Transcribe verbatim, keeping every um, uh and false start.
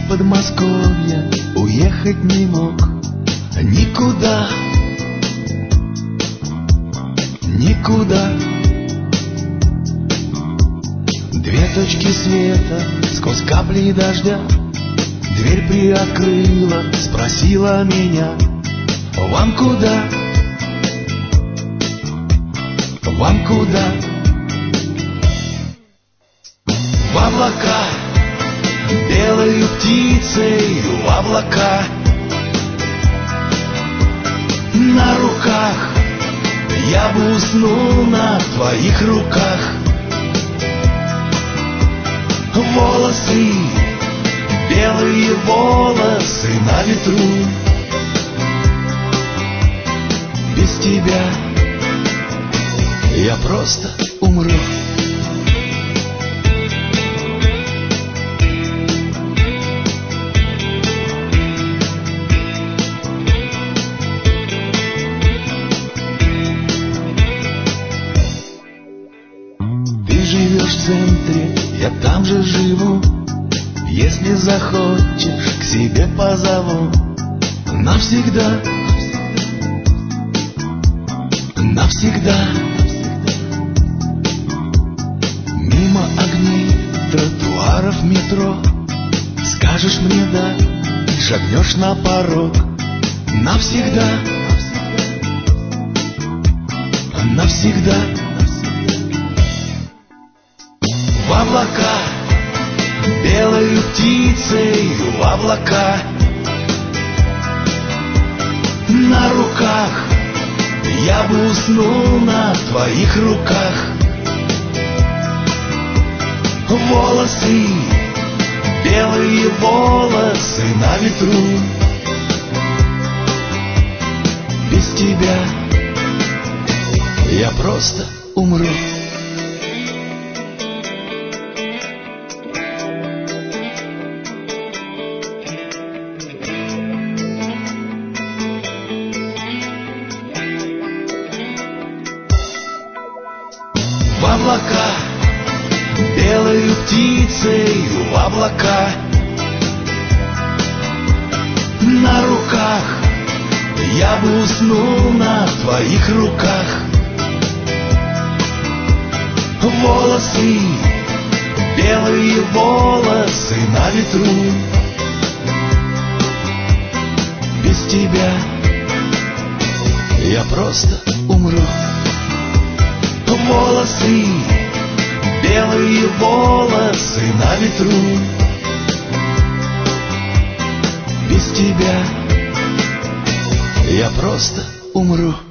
Подмосковья уехать не мог никуда, никуда. Две точки света сквозь капли дождя, дверь приоткрыла, спросила меня: вам куда? Вам куда? В облака, белою птицей в облака. На руках я бы уснул на твоих руках. Волосы, белые волосы на ветру. Без тебя я просто умру. Живешь в центре, я там же живу. Если захочешь, к себе позову. Навсегда, навсегда. Мимо огней, тротуаров метро. Скажешь мне да, и шагнешь на порог. Навсегда, навсегда. В облака, белою птицей в облака. На руках я бы уснул на твоих руках. Волосы, белые волосы на ветру. Без тебя я просто умру. В облака, белою птицей в облака. На руках я бы уснул на твоих руках. Волосы, белые волосы на ветру. Без тебя я просто умру. Волосы, белые волосы на ветру. Без тебя я просто умру.